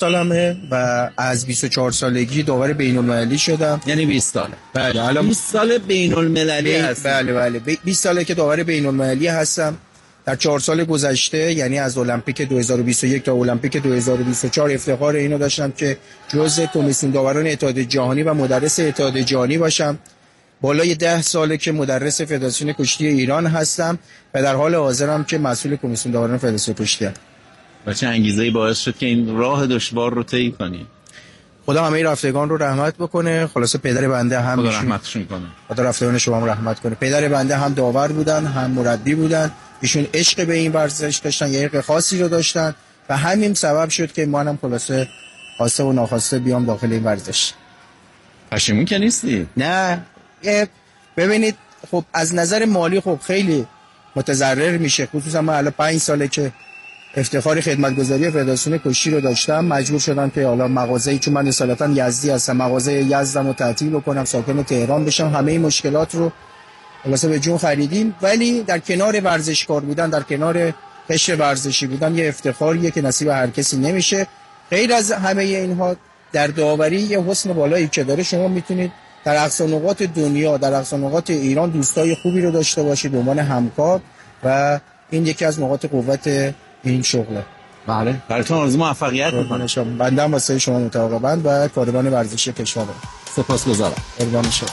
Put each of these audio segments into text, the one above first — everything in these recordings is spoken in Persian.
سالمه و از 24 سالگی داور بین‌المللی شدم. یعنی 20 ساله. بله الان 20 سال بین‌المللی هستم. بله 20 ساله که داور بین‌المللی هستم. در 4 سال گذشته یعنی از المپیک 2021 تا المپیک 2024 افتخار اینو داشتم که جزء کمیسیون داوران اتحاد جهانی و مدرس اتحاد جهانی باشم. بالای 10 ساله که مدرس فدراسیون کشتی ایران هستم و در حال حاضرم که مسئول کمیسیون داوران فدراسیون کشتی ام. و چه انگیزه‌ای باعث شد که این راه دشوار رو طی کنی؟ خدا همه رفتگان رو رحمت بکنه. خلاص پدر بنده هم خدا رحمتشون کنه. خدا رفتگان شما رو رحمت کنه. پدر بنده هم داور بودن، هم مربی بودن. ایشون عشق به این ورزش داشتن، یه عشق خاصی رو داشتن و همین سبب شد که ما هم خلاصه خواسته و ناخواسته بیام داخل این ورزش. پشیمون که نیستی؟ نه ببینید خب از نظر مالی خب خیلی متضرر میشه، خصوصا من الان 5 ساله که افتخار خدمتگزاری فدراسیون کشتی رو داشتم، مجبور شدم که حالا مغازه‌ای، چون من اصالتا یزدی هستم، مغازه یزدم رو تعطیل بکنم، ساکن تهران بشم. همه این مشکلات رو خلاصه به جون خریدیم، ولی در کنار ورزشکار بودن، در کنار قشر ورزشی بودن یه افتخاریه که نصیب هر کسی نمیشه. غیر از همه اینها در داوری یه حسن بالایی که داره، شما میتونید در اقصا نقاط دنیا، در اقصا نقاط ایران دوستای خوبی رو داشته باشید به عنوان همکار و این یکی از نقاط قوت این شغله. بله براتون آرزو موفقیت می‌کنم. بنده هم واسه شما متعاقبند و کاروان ورزشی کشور. سپاسگزارم. قربان شما.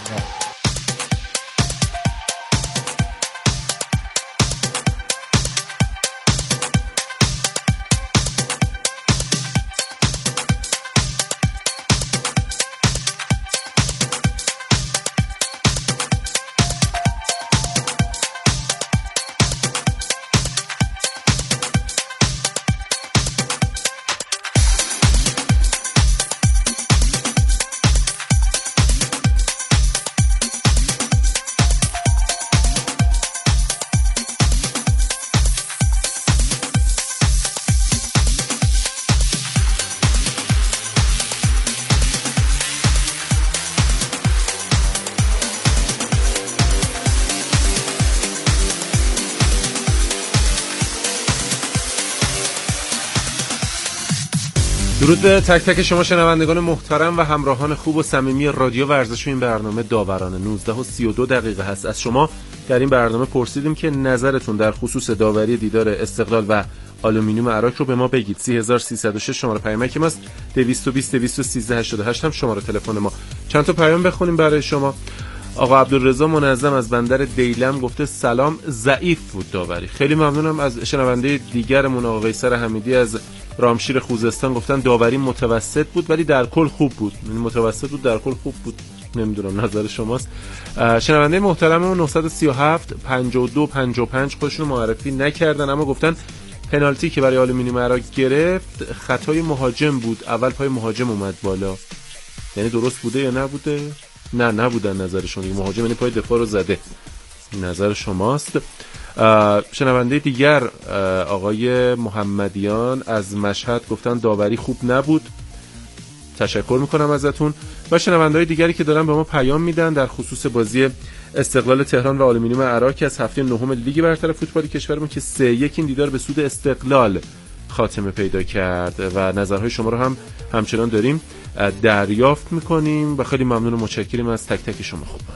درود به تک تک شما شنوندگان محترم و همراهان خوب و صمیمی رادیو ورزش. این برنامه داوران 19:32 هست. از شما در این برنامه پرسیدیم که نظرتون در خصوص داوری دیدار استقلال و آلومینیوم عراق رو به ما بگید. 3306 شماره پیامک ماست، 220 213 88 هم شماره تلفن ما. چند تا پیام بخونیم برای شما. آقا عبدالرضا منظم از بندر دیلم گفته سلام، ضعیف بود داوری. خیلی ممنونم. از شنونده دیگرمون آقا قیصر حمیدی از رامشیر خوزستان گفتن داوری متوسط بود ولی در کل خوب بود. یعنی متوسط بود در کل خوب بود. نمیدونم نظر شماست. شنونده محترممون 937 52 55 خودشون معرفی نکردن اما گفتن پنالتی که برای آلومینیوم عراق گرفت خطای مهاجم بود. اول پای مهاجم اومد بالا. یعنی درست بوده یا نبوده؟ نه نبودن نظرشون. دیگه مهاجم یعنی پای دفاع رو زده. نظر شماست. شنونده دیگر آقای محمدیان از مشهد گفتن داوری خوب نبود. تشکر میکنم ازتون. و شنونده‌های دیگری که دارن به ما پیام میدن در خصوص بازی استقلال تهران و آلومینیوم عراق که از هفته نهم لیگ برتر فوتبال کشورمون که 3-1 این دیدار به سود استقلال خاتمه پیدا کرد و نظرهای شما رو هم همچنان داریم دریافت میکنیم و خیلی ممنون و متشکریم از تک تک شما. خوبان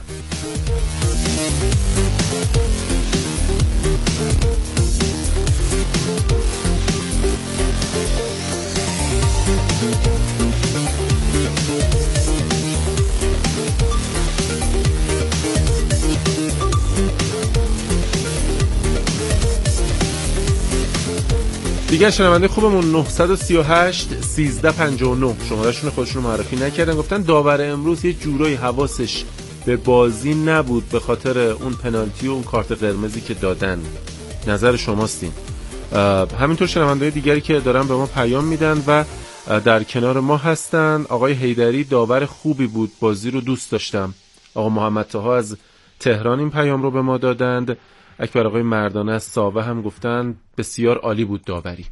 دیگه شنونده خوبمون 938 1359 شمارهشون خودشون رو معرفی نکردن، گفتن داور امروز یه جورایی حواسش به بازی نبود به خاطر اون پنالتی و اون کارت قرمزی که دادن. نظر شماستین. همینطور شنونده دیگری که دارن به ما پیام میدن و در کنار ما هستن. آقای حیدری داور خوبی بود، بازی رو دوست داشتم. آقا محمد طاها از تهران این پیام رو به ما دادند. اکبر آقای مردانه از ساوه هم گفتن بسیار عالی بود داوری.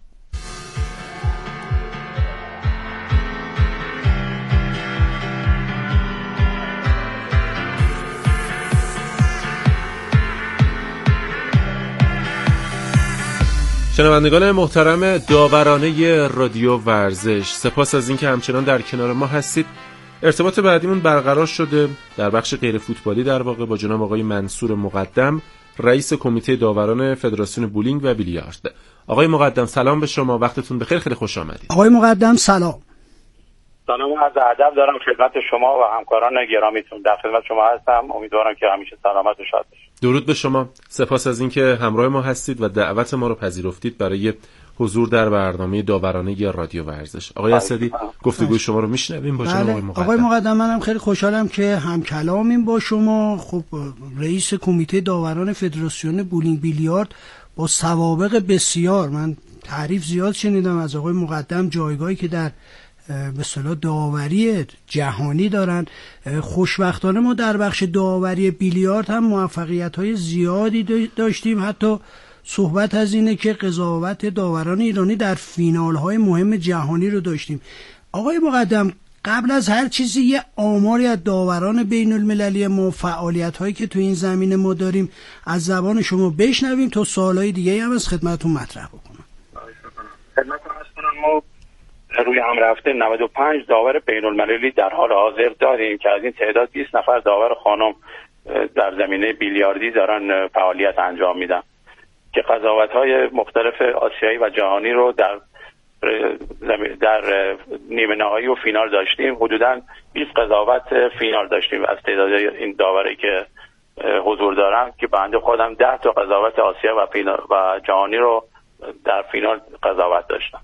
شنوندگان محترم داورانه رادیو ورزش، سپاس از اینکه همچنان در کنار ما هستید. ارتباط بعدیمون برقرار شده در بخش غیر فوتبالی در واقع با جناب آقای منصور مقدم، رئیس کمیته داوران فدراسیون بولینگ و بیلیارد. آقای مقدم سلام به شما، وقتتون بخیر، خیلی خوش آمدید. آقای مقدم سلام. سلام و عرض ادب دارم خدمت شما و همکاران گرامیتون. در خدمت شما هستم، امیدوارم که همیشه سلامت و شاد باشید. درود به شما، سپاس از اینکه همراه ما هستید و دعوت ما رو پذیرفتید برای حضور در برنامه داورانه رادیو ورزش. آقای اسدی، گفتگوی شما رو میشنویم با جناب آقای مقدم. آقای مقدم، منم خیلی خوشحالم که هم کلامیم با شما. خب رئیس کمیته داوران فدراسیون بولینگ بیلیارد با سوابق بسیار، من تعریف زیاد شنیدم از آقای مقدم، جایگاهی که در به اصطلاح داوری جهانی دارن. خوشبختانه ما در بخش داوری بیلیارد هم موفقیت‌های زیادی داشتیم. حتی صحبت از اینه که قضاوت داوران ایرانی در فینال‌های مهم جهانی رو داشتیم. آقای مقدم، قبل از هر چیزی یه آماری از داوران بین المللی ما، فعالیت‌هایی که تو این زمینه ما داریم، از زبان شما بشنویم تا سوالای دیگه هم از خدمتتون مطرح بکنم. خدمتتون هستم. ما روی هم رفته 95 داور بین المللی در حال حاضر داریم که از این تعداد 20 نفر داور خانم در زمینه بیلیاردی دارن فعالیت انجام میدن که قضاوت‌های مختلف آسیایی و جهانی رو در نیمه نهایی و فینال داشتیم. حدوداً 20 قضاوت فینال داشتیم از تعداد این داوری که حضور دارن، که بنده خودم 10 تا قضاوت آسیا و جهانی رو در فینال قضاوت داشتم.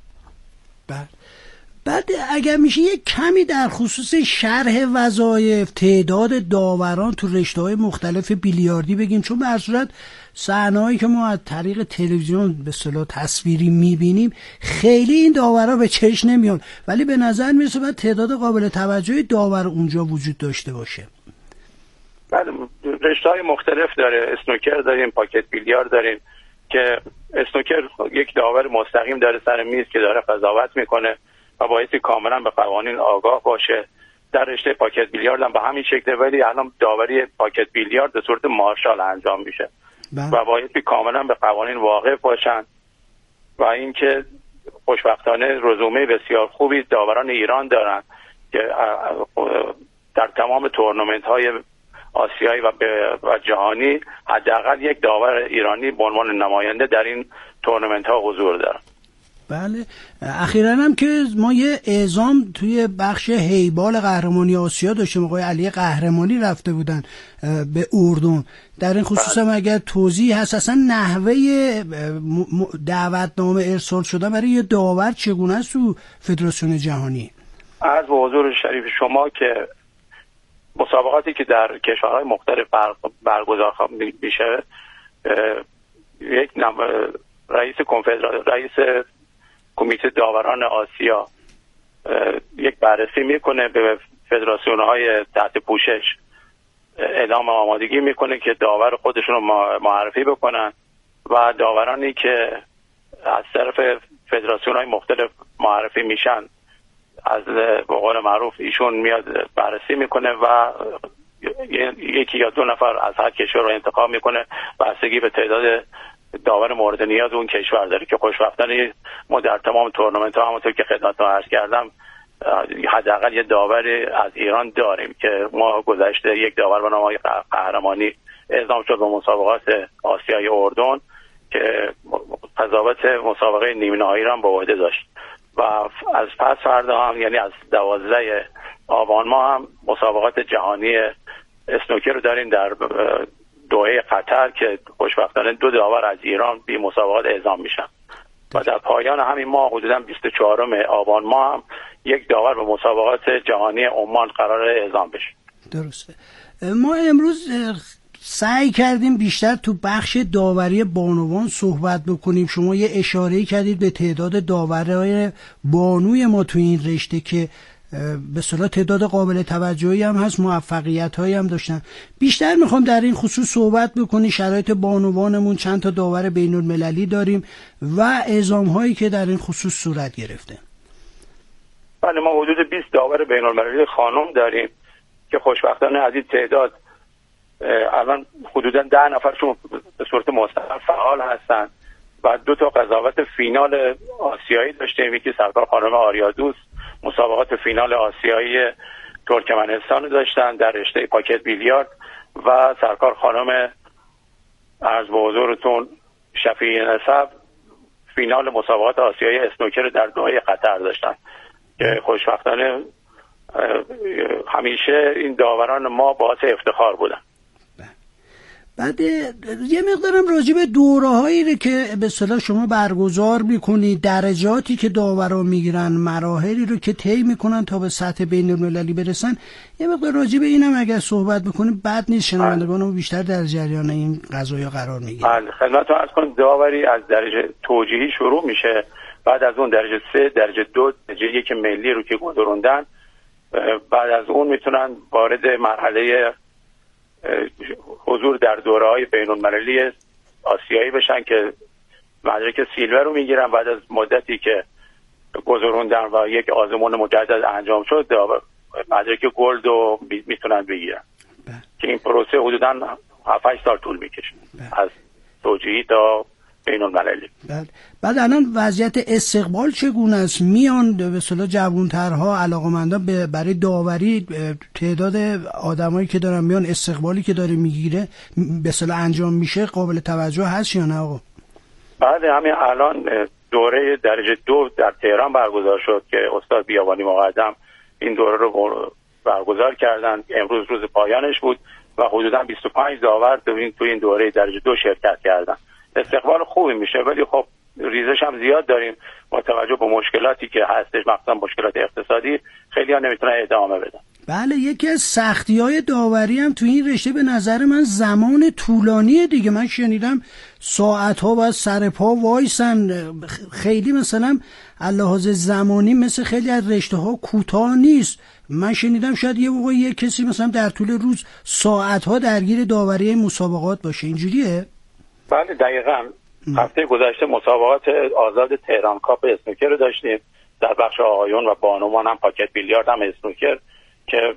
بعد اگر میشه یک کمی در خصوص شرح وظایف، تعداد داوران تو رشته‌های مختلف بیلیاردی بگیم، چون به هر صورت صحنه‌هایی که ما از طریق تلویزیون به اصطلاح تصویری میبینیم خیلی این داورا به چشم نمیان، ولی به نظر میرسه باید تعداد قابل توجهی داور اونجا وجود داشته باشه. بله، رشته‌های مختلف داره. اسنوکر داریم، پاکت بیلیارد داریم که اسنوکر یک داور مستقیم داره سر میز که داره قضاوت میکنه و بایستی کاملا به قوانین آگاه باشه. در رشته پاکت بیلیارد هم به همین شکله، ولی الان داوری پاکت بیلیارد به صورت مارشال انجام میشه و بایستی کاملا به قوانین واقف باشن. و اینکه خوشبختانه رزومه بسیار خوبی داوران ایران دارن که در تمام تورنمنت‌های آسیایی و جهانی حداقل یک داور ایرانی به عنوان نماینده در این تورنمنت‌ها حضور دارن. بله، اخیراً هم که ما یه اعزام توی بخش هیبال قهرمانی آسیا داشتیم، آقای علی قهرمانی رفته بودن به اردن. در این خصوص هم اگر توضیح هست، اصلا نحوه دعوتنامه ارسال شدن برای یه داور چگونه است تو فدراسیون جهانی؟ از حضور شریف شما که مسابقاتی که در کشورهای مختلف برگزار میشه، یک رئیس کمیته داوران آسیا یک بررسی میکنه، به فدراسیون‌های تحت پوشش اعلام آمادگی میکنه که داور خودشون رو معرفی بکنن و داورانی که از طرف فدراسیون‌های مختلف معرفی میشن، از به قول معروف ایشون میاد بررسی میکنه و یکی یا دو نفر از هر کشور رو انتخاب میکنه بستگی به تعداد داور مورد نیاز اون کشور داره، که خوشبختانه ما در تمام تورنمنت ها همونطور که خدمتتون عرض کردم حداقل یه داور از ایران داریم که ما گذشته یک داور به نام آقای قهرمانی اعزام شد به مسابقات آسیای اردن که قضاوت مسابقه نیمه نهایی را به عهده داشت و از پس فردا هم، یعنی از 12 آبان ماه هم مسابقات جهانی اسنوکر رو داریم در دوحه قطر که خوشبختانه 2 داور از ایران به مسابقات اعزام میشن و در پایان همین ماه حدوداً 24 آبان ماه هم یک داور به مسابقات جهانی عمان قرار اعزام بشه. درسته. ما امروز سعی کردیم بیشتر تو بخش داوری بانوان صحبت بکنیم. شما یه اشاره‌ای کردید به تعداد داورای بانوی ما تو این رشته که به اصطلاح تعداد قابل توجهی هم هست، موفقیت‌هایی هم داشتن. بیشتر میخوام در این خصوص صحبت بکنی. شرایط بانوانمون، چند تا داور بین‌المللی داریم و اعزام‌هایی که در این خصوص صورت گرفته. بله، ما حدود 20 داور بین‌المللی خانم داریم که خوشبختانه از این تعداد الان حدوداً 10 نفرشون به صورت مستقل فعال هستن و 2 تا قضاوت فینال آسیایی داشتیم. یکی سرکار خانم آریا دوست مسابقات فینال آسیایی ترکمنستان داشتن در رشته پاکت بیلیارد و سرکار خانم عرض به حضورتون شفیع نسب فینال مسابقات آسیایی اسنوکر در دوحه قطر داشتن که خوشبختانه همیشه این داوران ما باعث افتخار بودن. بعد یه مقدارم راجع به دوره‌هایی که به اصطلاح شما برگزار می‌کنید، درجاتی که داورا میگیرن، مراحلی رو که طی میکنن تا به سطح بین‌المللی برسن، یه مقدار راجع به اینم اگر صحبت بکنیم بد نیست، شنوندگانم بیشتر در جریان این قضایا قرار میگیرن. بله، خدمتتون عرض کنم داوری از درجه توجیهی شروع میشه، بعد از اون درجه 3، درجه 2، درجه 1 ملی رو که گذروندن، بعد از اون میتونن وارد مرحله حضور در دوره‌های بین‌المللی آسیایی بشن که مدرک سیلور رو میگیرن. بعد از مدتی که گذروندن و یک آزمون مجدد انجام شد مدرک گلد رو میتونن بگیرن که این پروسه حدوداً 7-8 سال طول میکشه از توجیهی تا بین‌المللی. بعد الان وضعیت استقبال چگونه است؟ میان به اصطلاح جوان‌ترها علاقه‌مندان برای داوری، تعداد آدمایی که دارن میان، استقبالی که داره میگیره به اصطلاح انجام میشه قابل توجه هست یا نه آقا؟ بعد همین الان دوره درجه 2 در تهران برگزار شد که استاد بیابانی مقدم این دوره رو برگزار کردن. امروز روز پایانش بود و حدوداً 25 داور تو این دوره درجه 2 شرکت کردن. استقبال خوبی میشه، ولی خب ریزش هم زیاد داریم با توجه به مشکلاتی که هستش، مخصوصا مشکلات اقتصادی. خیلی ها نمیتونن ادامه بدن. بله، یکی از سختی‌های داوری هم تو این رشته به نظر من زمان طولانیه دیگه. من شنیدم ساعت‌ها باید سر پا وایسن، خیلی مثلا لحاظ زمانی مثل خیلی از رشته‌ها کوتاه نیست. من شنیدم شاید یه موقع یه کسی مثلا در طول روز ساعت‌ها درگیر داوری مسابقات باشه. اینجوریه؟ بله دقیقاً. هفته گذشته مسابقات آزاد تهران کاپ اسنوکر رو داشتیم در بخش آقایون و بانوان، هم پاکت بیلیارد هم اسنوکر، که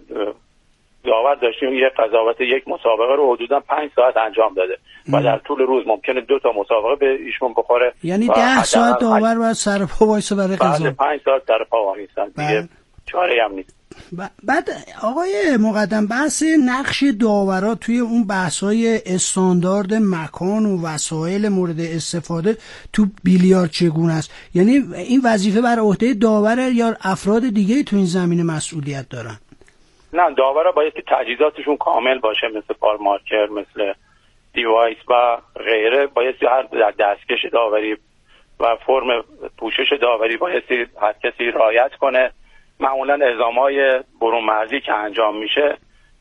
داور داشتیم یک قضاوت یک مسابقه رو حدوداً 5 ساعت انجام داده و در طول روز ممکنه 2 تا مسابقه به ایشون بخوره. یعنی 10 ساعت داور باید سر پا وایسه برای قضاوت. 5 ساعت سر پا وایسن دیگه چاره‌ای هم نیست. بعد آقای مقدم بحث نقش داورا توی اون بحث‌های استاندارد مکان و وسایل مورد استفاده تو بیلیارد چگونه است؟ یعنی این وظیفه بر عهده داوره یا افراد دیگه تو این زمینه مسئولیت دارن؟ نه، داورا باید که تجهیزاتشون کامل باشه، مثل پار مارکر، مثل دیوایس و غیره. باید هر دستکش داوری و فرم پوشش داوری باید هر کسی رعایت کنه. معمولا اعزام‌های برون مرزی که انجام میشه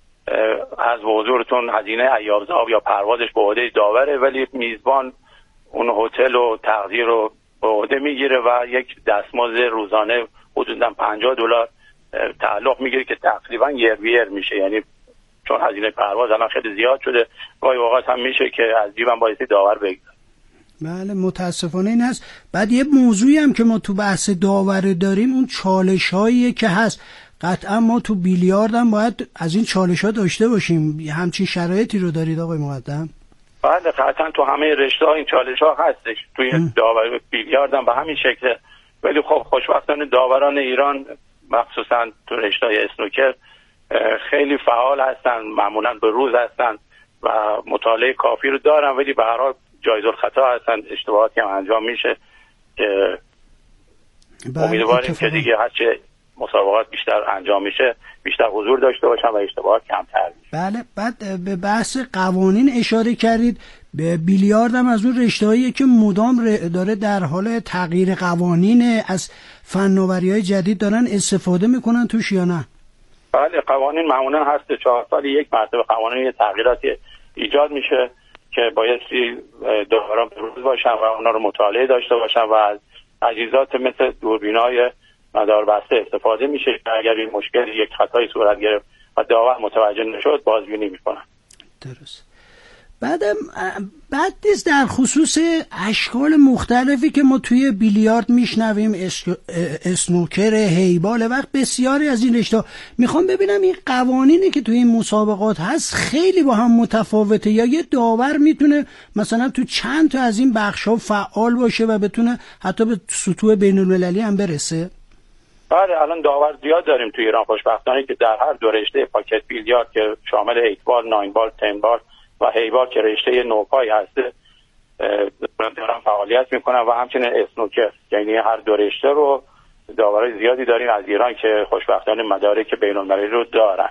از حضورتون هزینه ایاب‌ذهاب یا پروازش به عهده داوره، ولی میزبان اون هتل و تغذیه رو به عهده میگیره و یک دستمزد روزانه حدوداً $50 تعلق میگیره که تقریبا یر میشه. یعنی چون هزینه پرواز الان خیلی زیاد شده، گاهی اوقات هم میشه که از جیبم بایستی داور بگیره. بله، متاسفانه این هست. بعد یه موضوعی هم که ما تو بحث داوری داریم اون چالش‌هایی که هست. قطعا ما تو بیلیارد هم باید از این چالش‌ها داشته باشیم. همچین شرایطی رو دارید آقای مقدم؟ بله، قطعا تو همه رشته‌ها این چالش‌ها هستش. توی داوری بیلیارد هم به همین شکله. ولی خب خوشبختانه داوران ایران مخصوصا تو رشته‌های اسنوکر خیلی فعال هستن، معمولا به روز هستن و مطالعه کافی رو دارن، ولی به هر حال جایز الخطا هستن، اشتباهاتی هم انجام میشه که امیدواریم که دیگه هرچه مسابقات بیشتر انجام میشه بیشتر حضور داشته باشن و اشتباهات کمتر میشه. بله. بعد به بحث قوانین اشاره کردید. به بیلیارد هم از اون رشته‌هایی که مدام داره در حال تغییر قوانین، از فناوری‌های جدید دارن استفاده میکنن توش یا نه؟ بله، قوانین معمولا هست 4 سال یک مرتبه قوانین تغییراتی ایجاد میشه که بایستی داوران به روز باشن و اونا رو مطالعه داشته باشن و از تجهیزات مثل دوربین‌های مداربسته استفاده میشه که اگر این مشکل یک خطایی صورت گرفت و داور متوجه نشد بازبینی میکنن. درست. بعد در خصوص اشکال مختلفی که ما توی بیلیارد میشنویم، اسنوکر، هیبال، وقت بسیاری از این رشته، میخوام ببینم این قوانینی که توی این مسابقات هست خیلی با هم متفاوته، یا یه داور میتونه مثلا تو چند تا از این بخش‌ها فعال باشه و بتونه حتی به سطوح بین‌المللی هم برسه؟ بله، الان داور زیاد داریم توی ایران خوشبختانه که در هر دو رشته پاکت بیلیارد که شامل 8 بال، 9 بال، 10 بال و هیبال که رشته نوپای هسته دارن فعالیت میکنن و همچنین اسنوکر، یعنی هر دو رشته رو داورای زیادی داریم از ایران که خوشبختانه مدارک بین‌المللی رو دارن.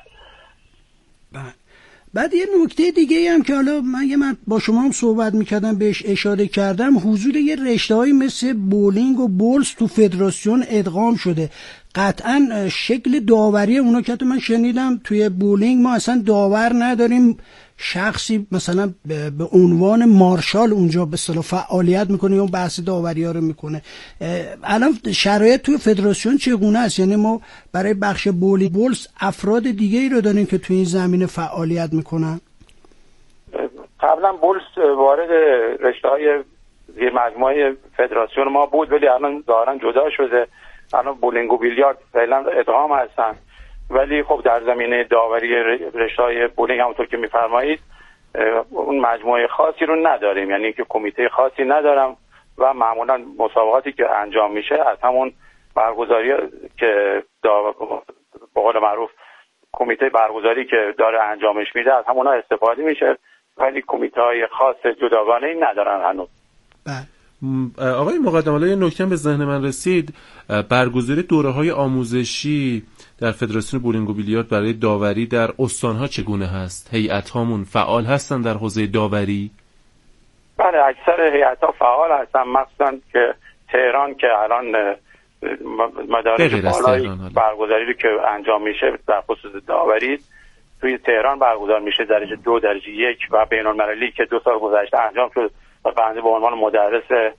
بعد یه نکته دیگه هم که حالا من با شما هم صحبت میکردم بهش اشاره کردم، حضور یه رشته‌هایی مثل بولینگ و بولز تو فدراسیون ادغام شده. قطعا شکل داوری اونا که من شنیدم توی بولینگ ما اصلا داور نداریم، شخصی مثلا به عنوان مارشال اونجا به اصطلاح فعالیت میکنه یا بحث داوری ها رو میکنه. الان شرایط توی فدراسیون چگونه است؟ یعنی ما برای بخش بولز افراد دیگه ای رو داریم که توی این زمینه فعالیت میکنن؟ قبلا بولز وارد رشته‌های زیر مجموعه فدراسیون ما بود، ولی الان ظاهرا جدا شده. الان بولینگ و بیلیارد فعلا ادغام هستن، ولی خب در زمینه داوری رشته‌های بولینگ همونطور که می‌فرمایید اون مجموعه خاصی رو نداریم، یعنی که کمیته خاصی ندارم و معمولا مسابقاتی که انجام میشه از همون برگزاری که به قول معروف کمیته برگزاری که داره انجامش میده از همونها استفاده میشه، ولی کمیته‌های خاص جداگانه‌ای ندارن هنوز. آقای مقدم، حالا یه نکته به ذهن من رسید، برگزاری دوره‌های آموزشی در فدراسیون بولینگ و بیلیارد برای داوری در استان‌ها چگونه هست؟ هیئت‌هامون فعال هستن در حوزه داوری؟ بله، اکثر هیئت‌ها فعال هستن، مخصوصاً که تهران که الان مدارج بالای برگزاری که انجام میشه در خصوص داوری توی تهران برگزار میشه، درجه 2، درجه 1 و بین‌المللی که 2 سال گذشته انجام شد و بنده به عنوان مدرس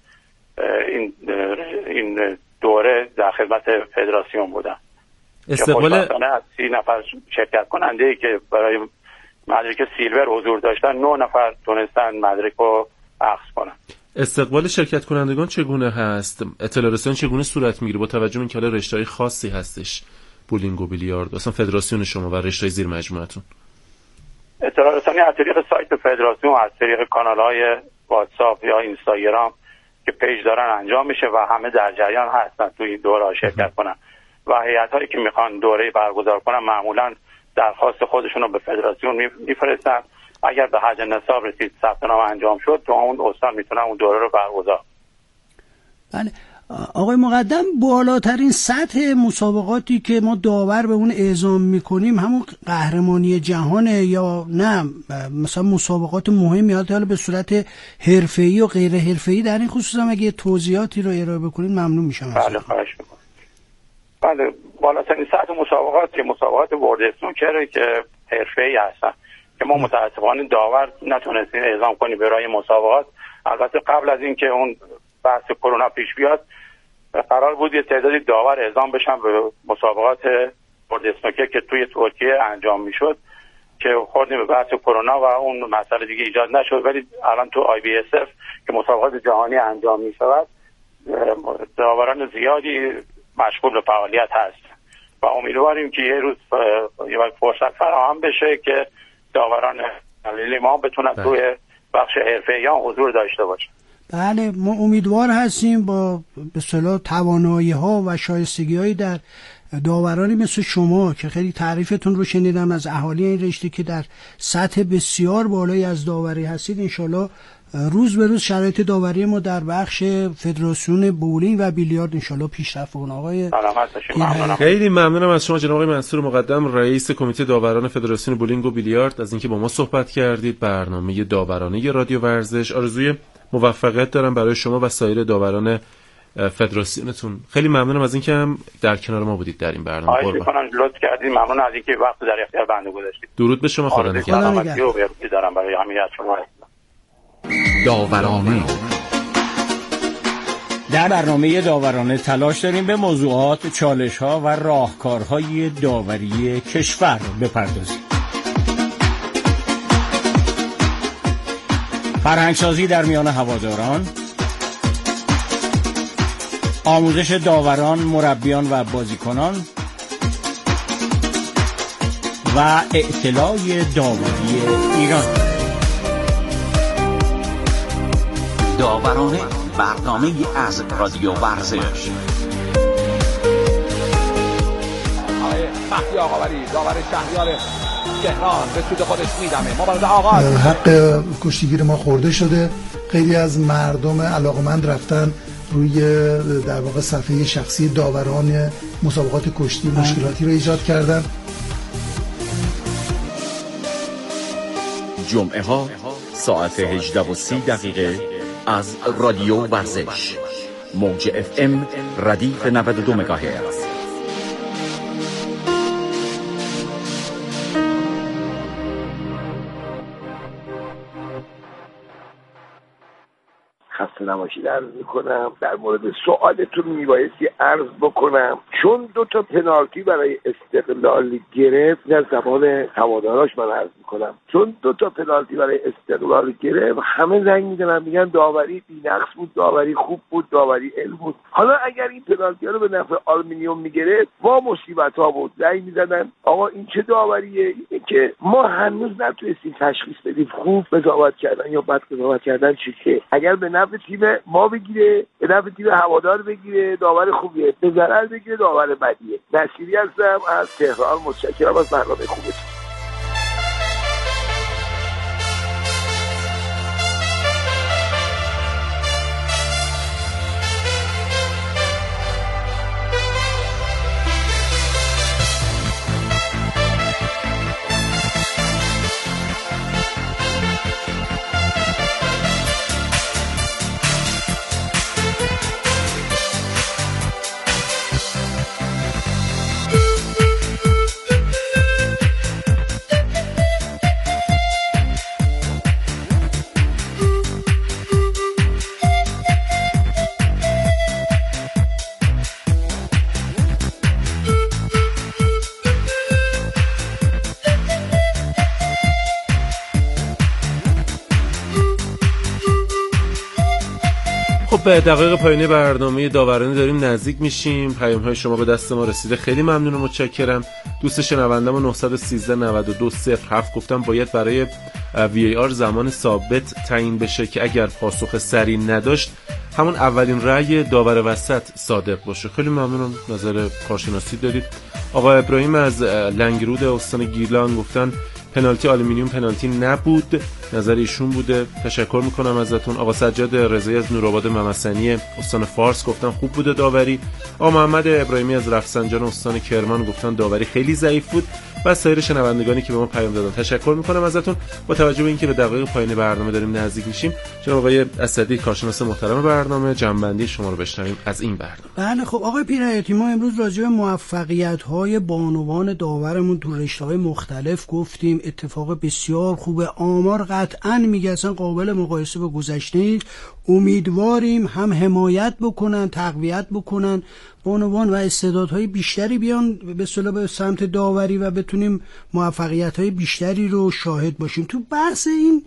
این دوره در خدمت فدراسیون بودم. استقبال از 30 نفر شرکت کننده ای که برای مدرک سیلور حضور داشتن 9 نفر تونستن مدرک رو اخذ کنن. استقبال شرکت کنندگان چگونه هست؟ اطلاع رسانی چگونه صورت میگیره با توجه به اینکه حالا رشته‌های خاصی هستش بولینگ و بیلیارد، اصلا فدراسیون شما و رشته زیر مجموعتون؟ اطلاع رسانی از طریق سایت فدراسیون، از طریق کانال‌های واتساپ یا اینستاگرام که پیج دارن انجام میشه و همه در جریان هستن توی این دوره شرکت کنن و هیئت‌هایی که میخوان دوره برگزار کنن معمولاً درخواست خودشون رو به فدراسیون میفرستن. اگر به حد نصاب رسید، ثبت نام انجام شد، تو اون استان میتونن اون دوره رو برگزار. بله آقای مقدم، بالاترین سطح مسابقاتی که ما داور به اون اعزام میکنیم همون قهرمانی جهانه یا نه مثلا مسابقات مهمی حالا به صورت حرفه‌ای و غیر حرفه‌ای؟ در این خصوص هم اگه توضیحاتی رو ارائه بکنید ممنون میشم. بله خواهش میکنم. بله، بالاترین سطح مسابقات که مسابقات ورد اسنوکر که حرفه‌ای هستن که ما متأسفانه داور نتونستیم اعزام کنیم برای مسابقات. البته قبل از اینکه اون بحث کرونا پیش بیاد قرار بود یه تعدادی داور اعزام بشن به مسابقات ورد اسنوکر که توی ترکیه انجام میشد که خوردیم به بحث کرونا و اون مسئله دیگه ایجاد نشد، ولی الان تو IBSF که مسابقات جهانی انجام میشود داوران زیادی مشغول به فعالیت هست و امیدواریم که یه روز یه فرصت فراهم بشه که داوران ملی ما بتونن توی بخش حرفه‌ای حضور داشته باشن. بله، ما امیدوار هستیم با به اصطلاح توانایی‌ها و شایستگی‌هایی در داورانی مثل شما که خیلی تعریفتون رو شنیدم از اهالی این رشته که در سطح بسیار بالایی از داوری هستید. انشالله روز به روز شرایط داوری ما در بخش فدراسیون بولینگ و بیلیارد انشالله پیشرفت کنه. آقای خیلی ممنونم از شما جناب آقای منصور مقدم، رئیس کمیته داوران فدراسیون بولینگ و بیلیارد، از اینکه با ما صحبت کردید. برنامه داورانه رادیو ورزش آرزوی موفقیت دارم برای شما و سایر داوران فدراسیونتون. خیلی ممنونم از اینکه هم در کنار ما بودید در این برنامه. خواهش می‌کنم، لطف کردید. ممنون از اینکه وقت در اختیار بنده گذاشتید. درود به شما. خدا نگهدار. دارم برای همه شما. داورانه در برنامه داورانه تلاش داریم به موضوعات، چالش‌ها و راهکارهای داوری کشور بپردازیم. فرهنگسازی در میان هواداران، آموزش داوران، مربیان و بازیکنان و اطلاع داوری ایران. داورانه، برنامه از رادیو ورزش. مهدی آقاوری، داور شهریار تهران به سود خودش میدمه. مبارزه آغاز. حق کشتیگیر ما خورده شده. خیلی از مردم علاقمند رفتن روی در واقع صفحه شخصی داوران مسابقات کشتی مشکلاتی رو ایجاد کردن. جمعه ها ساعت 18:30 از رادیو ورزش، موج FM ردیف 92 مگاهرتز. خسته نباشید عرض میکنم. در مورد سوالتون میبایستی عرض بکنم چون 2 پنالتی برای استقلال گرفت، در زبان هواداراش من عرض میکنم، چون 2 پنالتی برای استقلال گرفت همه زنگ میزنن میگن داوری بی‌نقص بود، داوری خوب بود، داوری علم بود. حالا اگر این پنالتی ها رو به نفع آلومینیوم میگرفت ما مصیبت ها بود. زنگ میزنن آقا این چه داوریه؟ اینه که ما هنوز نتونستیم تشخیص بدیم خوب قضاوت کردن یا بد قضاوت کردن چیه. اگر به نفع تیم ما بگیره، به نفع تیم هوادار بگیره، داور خوبیه، به ضرر بگیره، داور بدیه. نصیری هستم از تهران. متشکرم از برنامه خوبتون. خب به دقایق پایانی برنامه داورانه داریم نزدیک میشیم. پیام‌های شما به دست ما رسیده، خیلی ممنون و متشکرم. دوست شنونده‌مون 913 92 07 گفتم باید برای VAR زمان ثابت تعیین بشه که اگر پاسخ سریع نداشت همون اولین رأی داور وسط صادق باشه. خیلی ممنونم، نظر کارشناسی دارید. آقا ابراهیم از لنگرود استان گیلان گفتن پنالتی آلومینیوم پنالتی نبود، نظر ایشون بوده. تشکر میکنم ازتون. آقا سجاد رضایی از نورآباد ممسنی استان فارس گفتن خوب بوده داوری. آقا محمد ابراهیمی از رفسنجان استان کرمان گفتن داوری خیلی ضعیف بود. و سایر شنوندگانی که به ما پیام دادن تشکر میکنم ازتون. با توجه به اینکه به دقایق پایان برنامه داریم نزدیک میشیم، جناب آقای اسدی کارشناس محترم برنامه جنبندی شما رو بشنویم از این برنامه. بله خب آقای پیرایتی، ما امروز راجع به موفقیت‌های بانوان داورمون تو رشته‌های مختلف گفتیم. اتفاق بسیار خوبه. آمار قطعاً میگه اصلا قابل مقایسه با گذشته نیست. امیدواریم هم حمایت بکنن، تقویت بکنن، بانوان و استعدادهای بیشتری بیان به اصطلاح به سمت داوری و بتونیم موفقیت‌های بیشتری رو شاهد باشیم. تو بحث این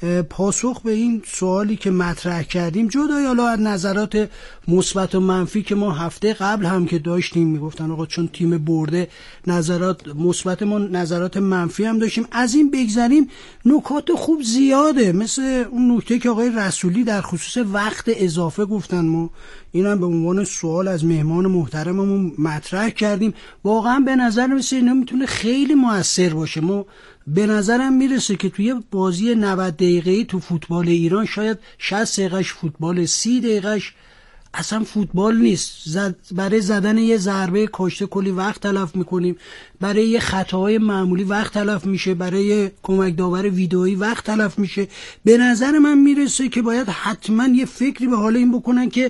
پاسخ به این سوالی که مطرح کردیم، جدای حالا از نظرات مثبت و منفی که ما هفته قبل هم که داشتیم، میگفتن آقا چون تیم برده نظرات مثبت، ما نظرات منفی هم داشتیم. از این بگذریم، نکات خوب زیاده، مثل اون نکته که آقای رسولی در خصوص وقت اضافه گفتن. ما اینم به عنوان سوال از مهمان محترممون مطرح کردیم. واقعا به نظر میسه اینا میتونه خیلی موثر باشه. ما به نظرم میرسه که توی بازی 90 دقیقه‌ای تو فوتبال ایران شاید 60 دقیقه‌اش فوتبال، 30 دقیقه‌اش اصلا فوتبال نیست. برای زدن یه ضربه کاشته کلی وقت تلف میکنیم، برای یه خطاهای معمولی وقت تلف میشه، برای کمک داور ویدئویی وقت تلف میشه. به نظر من میرسه که باید حتما یه فکری به حال این بکنن که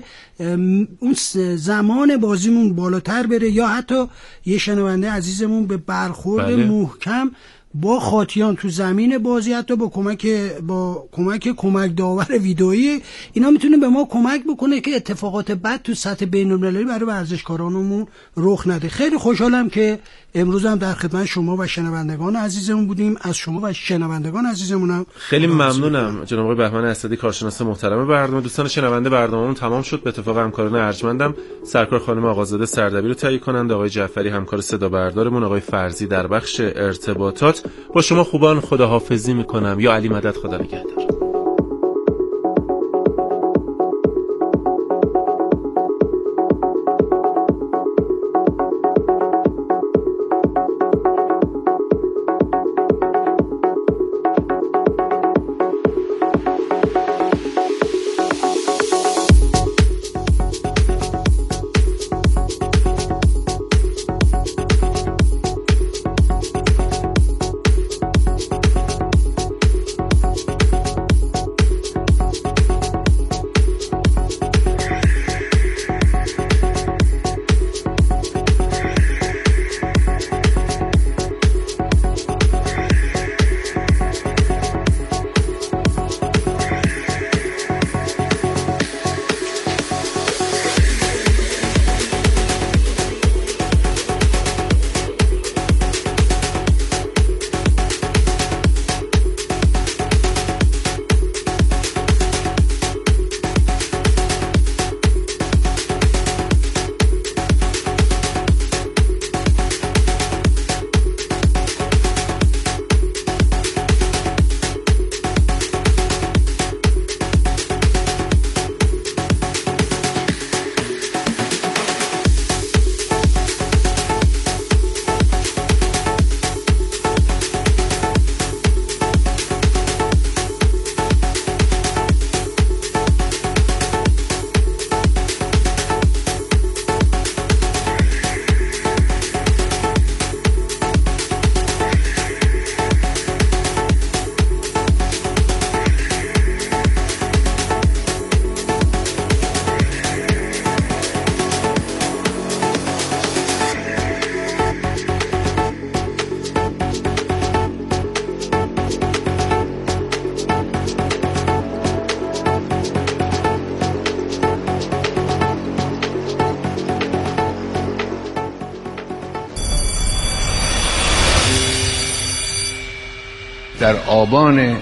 اون زمان بازیمون بالاتر بره، یا حتی یه شنونده عزیزمون به برخورد محکم با خاطیان تو زمین بازی، حتی با کمک داور ویدئویی، اینا میتونه به ما کمک بکنه که اتفاقات بد تو سطح بین‌المللی برای ورزشکارانمون رخ نده. خیلی خوشحالم که امروز هم در خدمت شما و شنوندگان عزیزمون بودیم. از شما و شنوندگان عزیزمونم خیلی ممنونم جناب آقای بهمن اسدی، کارشناس محترم برنامه. دوستان شنونده، برنامه‌مون تمام شد. به اتفاق همکاران ارجمندم سرکار خانم آقازاده سردبیر رو تهیه کننده، آقای جعفری همکار صدا بردارمون، آقای فرزی در بخش ارتباطات. با شما خوبان خداحافظی میکنم. یا علی مدد، خدا نگهدار. در آبان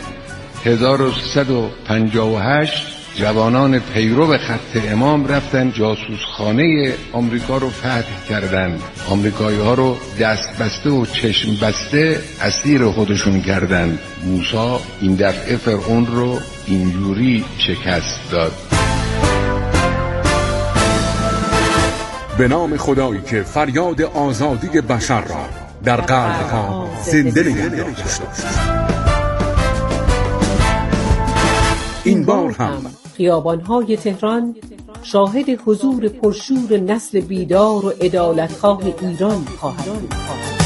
1358 جوانان پیرو خط امام رفتن جاسوسخانه آمریکا رو فتح کردند. آمریکایی‌ها رو دست بسته و چشم بسته اسیر خودشون کردند. موسی این دفعه فرعون رو اینجوری شکست داد. به نام خدایی که فریاد آزادی بشر را در قلب‌ها زنده نگه داشته. این بار هم خیابان‌های تهران شاهد حضور پرشور نسل بیدار و عدالتخواه ایران خواهد.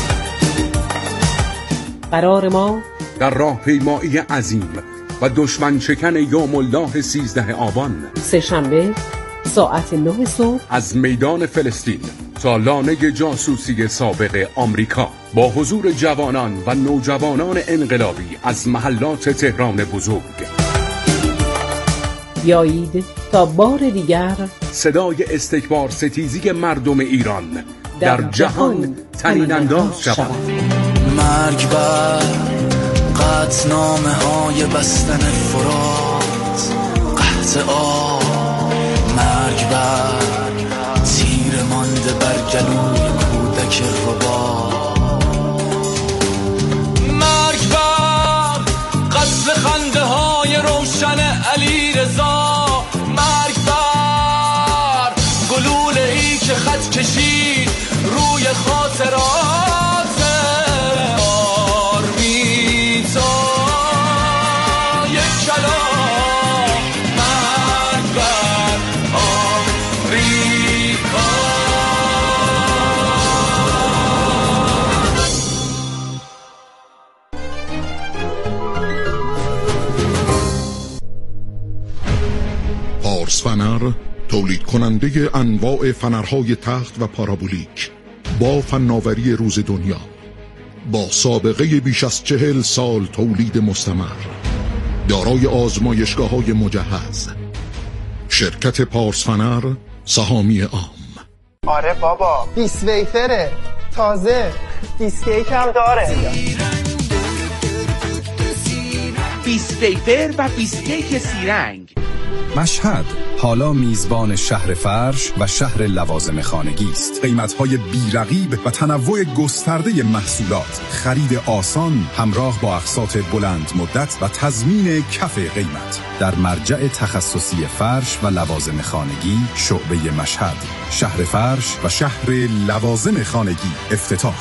قرار ما در راهپیمایی عظیم و دشمن شکن یوم الله 13 آبان سه‌شنبه ساعت 9 صبح از میدان فلسطین تا لانه جاسوسی سابق آمریکا با حضور جوانان و نوجوانان انقلابی از محلات تهران بزرگ. بیایید تا بار دیگر صدای استکبار ستیزی مردم ایران در جهان طنین انداز شود. مرگ بر قطعنامه های بستن فرات، قحط آب، مرگ بر تیر مانده بر گلوی کودک ربات، مرگ بر قتل خنده های روشن علی رضا، مرگ بر گلوله ای که خط کشید روی خاطرات آرمیتا، یک کلام مرگ بر آمریکا. پارس فنر، تولید کننده انواع فنرهای تخت و پارابولیک با فناوری روز دنیا، با سابقه بیش از 40 سال تولید مستمر، دارای آزمایشگاه‌های مجهز، شرکت پارسفنر سهامی عام. آره بابا، بیس ویفره تازه، بیسکیک هم داره. بیس ویفر و بیسکیک سیرنگ. مشهد حالا میزبان شهر فرش و شهر لوازم خانگی است. قیمت‌های بی‌رقیب و تنوع گسترده محصولات، خرید آسان همراه با اقساط بلند مدت و تضمین کف قیمت در مرجع تخصصی فرش و لوازم خانگی شعبه مشهد. شهر فرش و شهر لوازم خانگی افتتاح